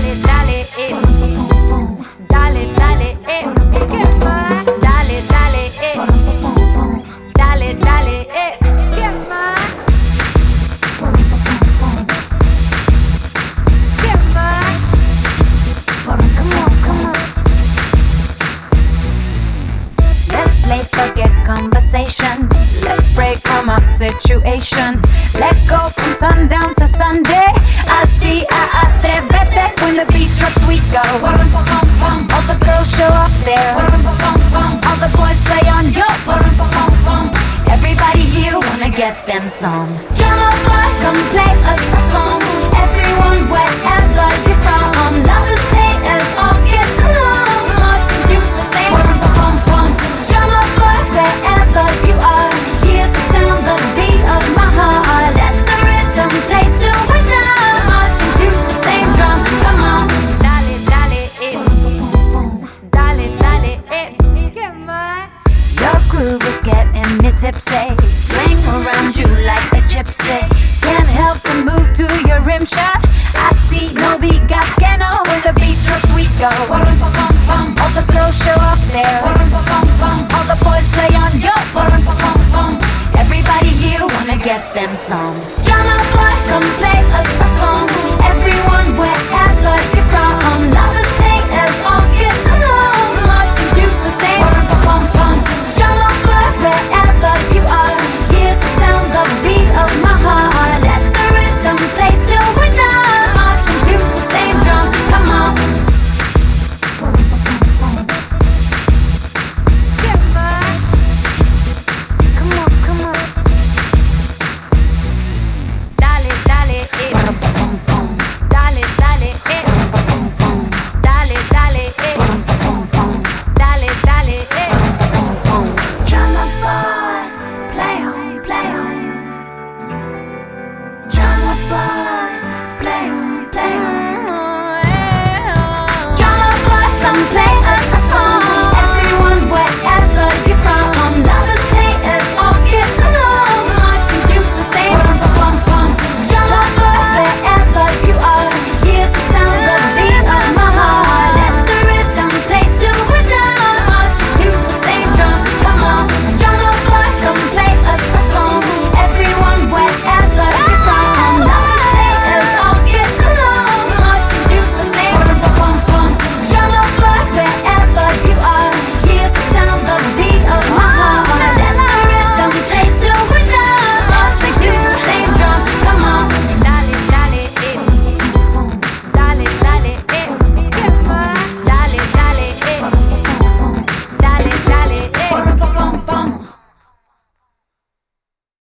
Dale, dale, dale, dale, ¿qué más? Dale, dale, dale, dale, ¿qué más? ¿Qué más? Come on. Let's play, forget conversation. Let's break from our situation. Let go from sundown to Sunday. Así atrévete. When the beat drops we go. All the girls show up there. All the boys play on your. Everybody here wanna get them some. Drummer boy, come play us a song. Everyone, wherever you're from. Lovers, haters, all get along. Marching to the same. Drummer boy, wherever you are. Hear the sound, the beat of my heart. Let the rhythm play till we're done. Marching to the same drum, come on. Dale, dale, dale, dale, ¿qué más? Your groove is getting me tipsy. Swing around you like a gypsy. Can't help to move to your rim shot. Así no digas que no. When the beat drops we go. All the girls show up there. All the boys play on your. Everybody here wanna get them some.